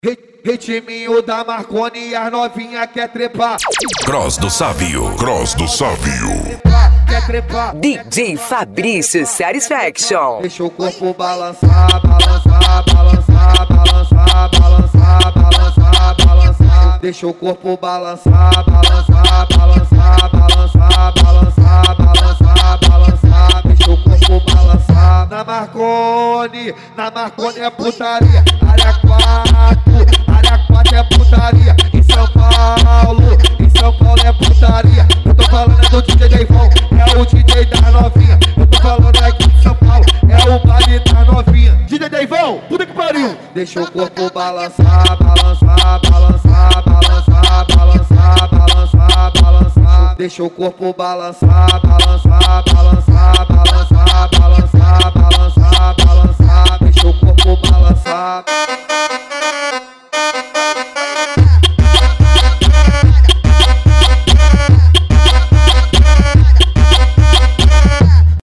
Ritminho da Marconi e as novinha quer trepar. Cross do Sábio, Cross do Sábio. Quer trepar. DJ Fabrício Satisfaction. Deixa o corpo balançar, balançar, balançar, balançar, balançar, balançar, balançar. Deixa o corpo balançar, balançar, balançar, balançar, balançar, balançar, balançar. Deixa o corpo balançar. Na Marconi é putaria. Área 4 é putaria. Em São Paulo é putaria. Eu tô falando do DJ Deivão, é o DJ da novinha. Eu tô falando aqui de São Paulo, é o baile da novinha. DJ Deivão, puta que pariu. Deixa o corpo balançar, balançar, balançar, balançar, balançar, balançar, balançar. Deixa o corpo balançar, balançar, balançar, balançar, balançar, balançar, balançar. Deixa o corpo balançar.